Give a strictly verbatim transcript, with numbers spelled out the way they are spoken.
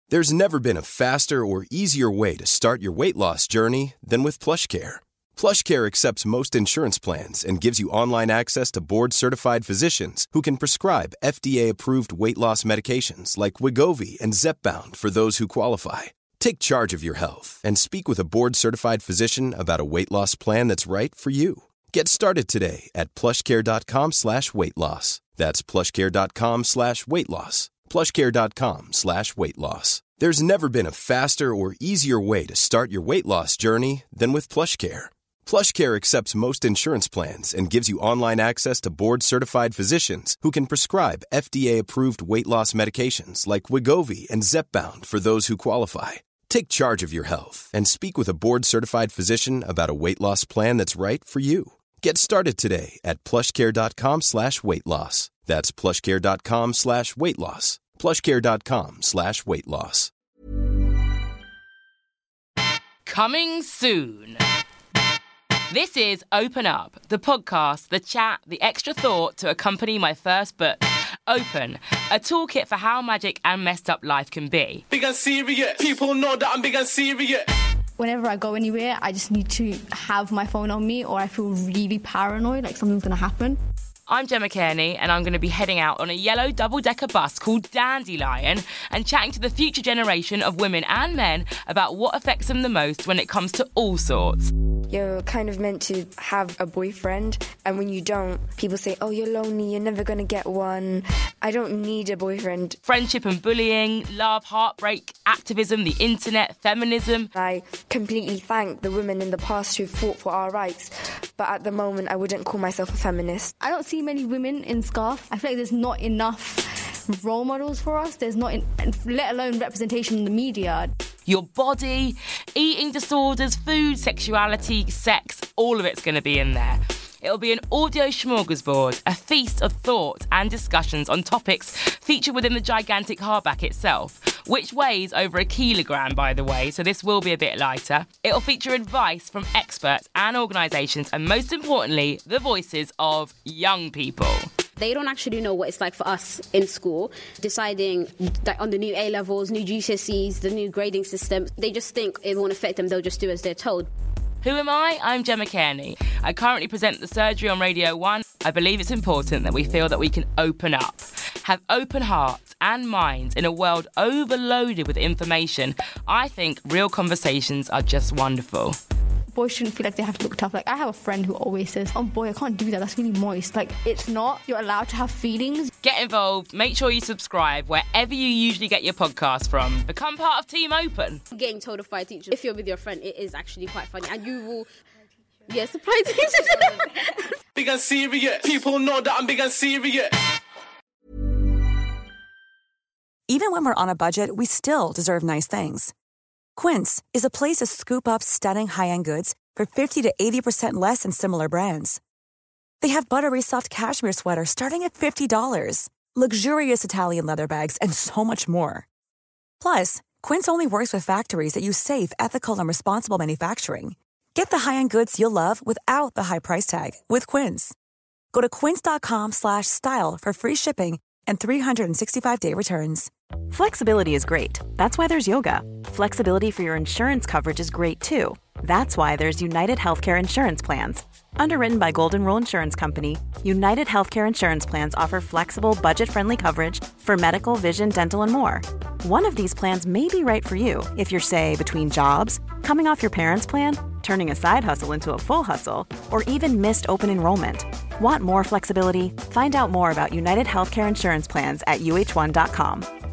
There's never been a faster or easier way to start your weight loss journey than with PlushCare. PlushCare accepts most insurance plans and gives you online access to board-certified physicians who can prescribe F D A-approved weight loss medications like Wegovy and Zepbound for those who qualify. Take charge of your health and speak with a board-certified physician about a weight loss plan that's right for you. Get started today at plushcare.com slash weight loss. That's plushcare.com slash weight loss. plushcare.com slash weight loss. There's never been a faster or easier way to start your weight loss journey than with PlushCare. PlushCare accepts most insurance plans and gives you online access to board-certified physicians who can prescribe F D A-approved weight loss medications like Wegovy and Zepbound for those who qualify. Take charge of your health and speak with a board-certified physician about a weight loss plan that's right for you. Get started today at plushcare.com slash weight loss. That's plushcare.com slash weight loss. plushcare.com slash weight loss. Coming soon. This is Open Up, the podcast, the chat, the extra thought to accompany my first book, Open, a toolkit for how magic and messed up life can be. Big and serious. People know that I'm big and serious. Whenever I go anywhere, I just need to have my phone on me or I feel really paranoid, like something's going to happen. I'm Gemma Kearney, and I'm going to be heading out on a yellow double-decker bus called Dandelion and chatting to the future generation of women and men about what affects them the most when it comes to all sorts. You're kind of meant to have a boyfriend, and when you don't, people say, oh, you're lonely, you're never going to get one. I don't need a boyfriend. Friendship and bullying, love, heartbreak, activism, the internet, feminism. I completely thank the women in the past who fought for our rights, but at the moment I wouldn't call myself a feminist. I don't see many women in scarf. I feel like there's not enough role models for us. There's not, in, let alone representation in the media. Your body, eating disorders, food, sexuality, sex, all of it's going to be in there. It'll be an audio smorgasbord, a feast of thought and discussions on topics featured within the gigantic hardback itself, which weighs over a kilogram, by the way, so this will be a bit lighter. It'll feature advice from experts and organisations, and most importantly, the voices of young people. They don't actually know what it's like for us in school, deciding that on the new A-levels, new G C S Es, the new grading system. They just think it won't affect them, they'll just do as they're told. Who am I? I'm Gemma Kearney. I currently present The Surgery on Radio one. I believe it's important that we feel that we can open up, have open hearts and minds in a world overloaded with information. I think real conversations are just wonderful. Boys shouldn't feel like they have to look tough. Like, I have a friend who always says, oh boy, I can't do that, that's really moist. Like, it's not. You're allowed to have feelings. Get involved. Make sure you subscribe wherever you usually get your podcast from. Become part of Team Open. Getting told off by a teacher, if you're with your friend, it is actually quite funny. And you will, yeah, surprise teachers. Big and serious. People know that I'm big and serious. Even when we're on a budget, we still deserve nice things. Quince is a place to scoop up stunning high-end goods for fifty to eighty percent less than similar brands. They have buttery soft cashmere sweaters starting at fifty dollars, luxurious Italian leather bags, and so much more. Plus, Quince only works with factories that use safe, ethical, and responsible manufacturing. Get the high-end goods you'll love without the high price tag with Quince. Go to quince.com slash style for free shipping and three sixty-five day returns. Flexibility is great. That's why there's yoga. Flexibility for your insurance coverage is great too. That's why there's United Healthcare Insurance Plans. Underwritten by Golden Rule Insurance Company, United Healthcare Insurance Plans offer flexible, budget-friendly coverage for medical, vision, dental, and more. One of these plans may be right for you if you're, say, between jobs, coming off your parents' plan, turning a side hustle into a full hustle, or even missed open enrollment. Want more flexibility? Find out more about United Healthcare Insurance Plans at U H one dot com.